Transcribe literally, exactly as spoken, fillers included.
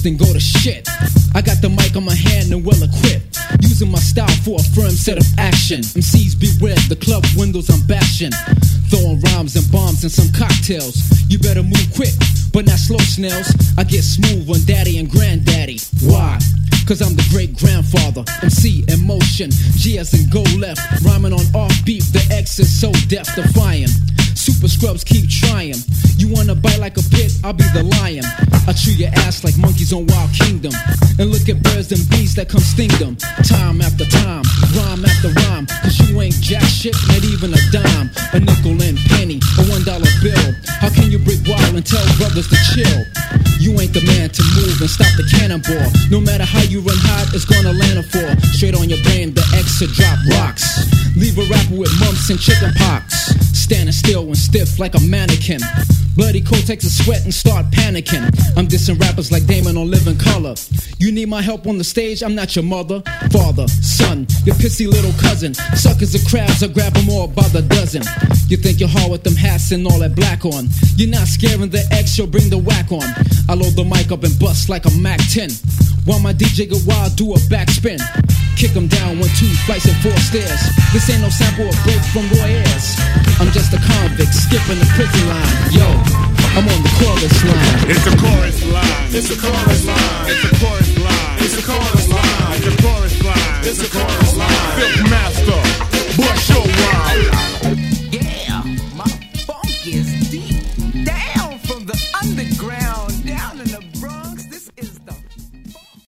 first and go to shit. I got the mic on my hand and well equipped, using my style for a firm set of action. M Cs beware, the club windows I'm bashing, throwing rhymes and bombs and some cocktails. You better move quick, but not slow snails. I get smooth on daddy and granddaddy. Why? Cause I'm the great grandfather. M C in motion, G as in go left, rhyming on offbeat. The X is so death defying. Super scrubs keep trying. You wanna bite like a pig? I'll be the lion. I chew your ass like monkeys on Wild Kingdom, and look at birds and bees that come sting them. Time after time, rhyme after rhyme. Cause you ain't jack shit, not even a dime, a nickel and penny, a one dollar bill. How can you break wild and tell brothers to chill? You ain't the man to move and stop the cannonball. No matter how you run hot, it's gonna land a fall. Straight on your brain, the X to drop rocks. Leave a rapper with mumps and chicken pox, standing still and stiff like a mannequin. Bloody coat takes a sweat and start panicking. I'm dissing rappers like Damon on Living Color. You need my help on the stage? I'm not your mother, father, son, your pissy little cousin. Suckers are crabs, I grab them all by the dozen. You think you're hard with them hats and all that black on. You're not scaring the X, you'll bring the whack on. I load the mic up and bust like a Mac ten, while my D J get wild, do a backspin. Kick 'em down one, two flights and four stairs. This ain't no sample or break from raw airs. I'm just a convict skipping the prison line. Yo, I'm on the chorus line. It's a chorus line. It's a chorus line. It's a chorus line. It's a chorus line. It's a chorus line. It's a chorus line. Filth Master, bust your rhyme. Yeah, my funk is deep.